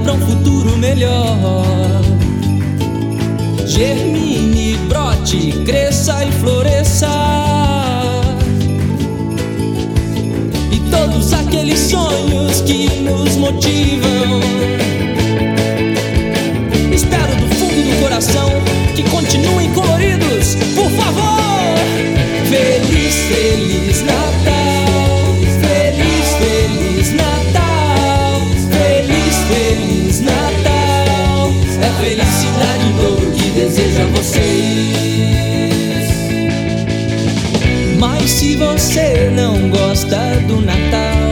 pra um futuro melhor. Germine, brote, cresça e floresça, e todos aqueles sonhos que nos motivam. Espero do fundo do coração que continuem coloridos, por favor. Feliz, feliz Natal, feliz, feliz Natal, feliz, feliz Natal. É felicidade em dobro que desejo a vocês. Mas se você não gosta do Natal,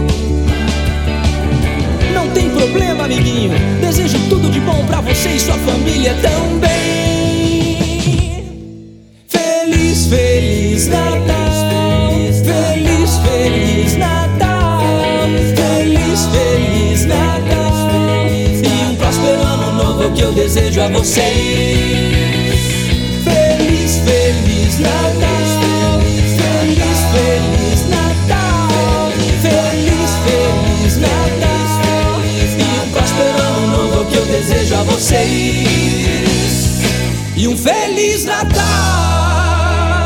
não tem problema, amiguinho. Desejo tudo de bom pra você e sua família também. Feliz, feliz Natal, feliz, feliz Natal, feliz, feliz Natal. E um próspero ano novo é o que eu desejo a vocês. Feliz, feliz Natal, feliz, feliz Natal, feliz, feliz Natal. E um próspero ano novo é o que eu desejo a vocês. E um feliz Natal.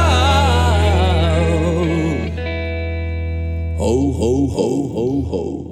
Ho, ho, ho, ho, ho.